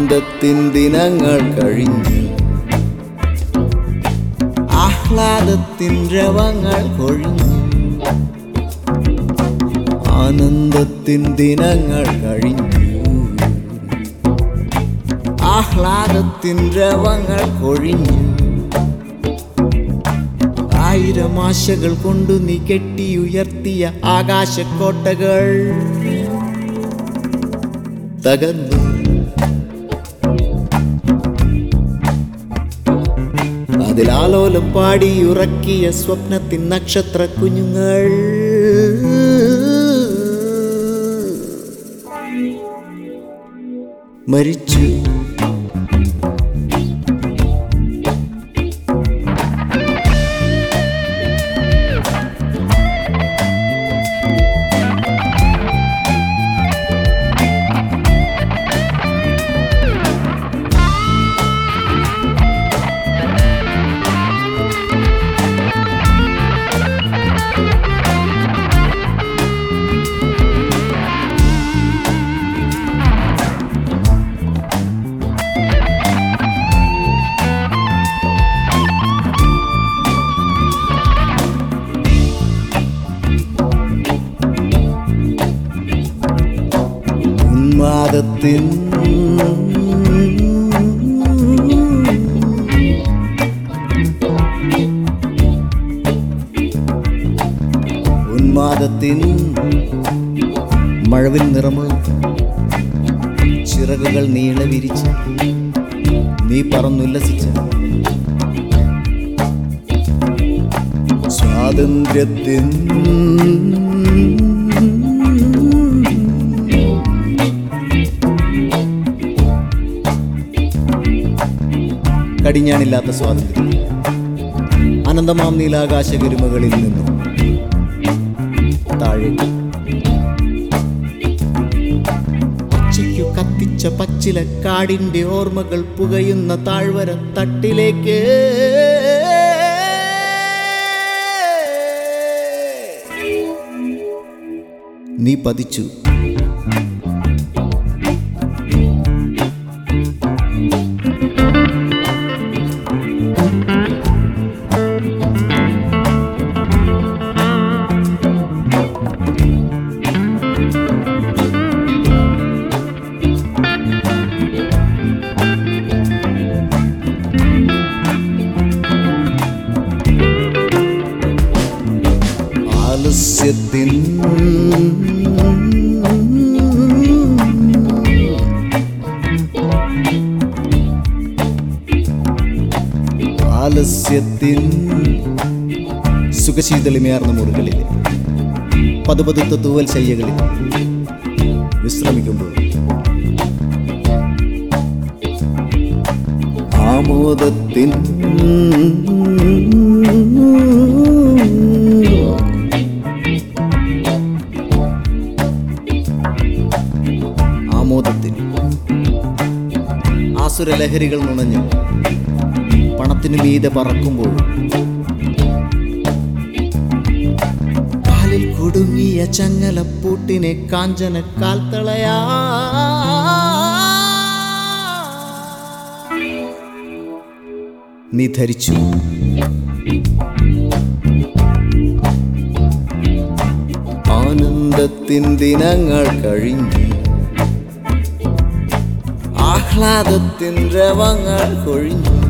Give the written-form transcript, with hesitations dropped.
ആനന്ദത്തിൻ ദിനങ്ങൾ കഴിഞ്ഞു, ആഹ്ലാദത്തിൻ രവങ്ങൾ കൊഴിഞ്ഞു. ആനന്ദത്തിൻ ദിനങ്ങൾ കഴിഞ്ഞു, ആഹ്ലാദത്തിൻ രവങ്ങൾ കൊഴിഞ്ഞു. ആയിരം ആശകൾ കൊണ്ടു നീ കെട്ടിയുയർത്തിയ ആകാശക്കോട്ടകൾ തകർന്നു. അതിലാലോലം പാടിയുറക്കിയ സ്വപ്നത്തിൻ നക്ഷത്ര കുഞ്ഞുങ്ങൾ മരിച്ചു. ഉന്മാദത്തിൻ മഴവിൽ നിറമുള്ള ചിറകുകൾ നീളെ വിരിച്ച് നീ പറന്നുല്ലസിച്ച സ്വാതന്ത്ര്യത്തിൻ കടിഞ്ഞാണില്ലാത്ത സ്വാതന്ത്ര്യം അനന്തമാം നീലാകാശ ഗരിമകളിൽ നിന്നും താഴെ പച്ചയ്ക്കു കത്തിച്ച പച്ചിലക്കാടിന്റെ ഓർമ്മകൾ പുകയുന്ന താഴ്വര തട്ടിലേക്ക് നീ പതിച്ചു. ആലസ്യത്തിൻ സുഖശീതളിമയാർന്ന മുറികളിൽ പതുപതുത്ത തൂവൽ ശയ്യകളിൽ വിശ്രമിക്കുമ്പോൾ ആമോദത്തിൻ ആസുരലഹരികൾ നുണഞ്ഞു പണത്തിനു മീതെ പറക്കുമ്പോൾ കാലിൽ കുടുങ്ങിയ ചങ്ങലപ്പൂട്ടിനെ കാഞ്ചന കാൽത്തളയാ നീ ധരിച്ചു. ആനന്ദത്തിൻ ദിനങ്ങൾ കഴിഞ്ഞു, ആഹ്ലാദത്തിൻ രവങ്ങൾ കൊഴിഞ്ഞു.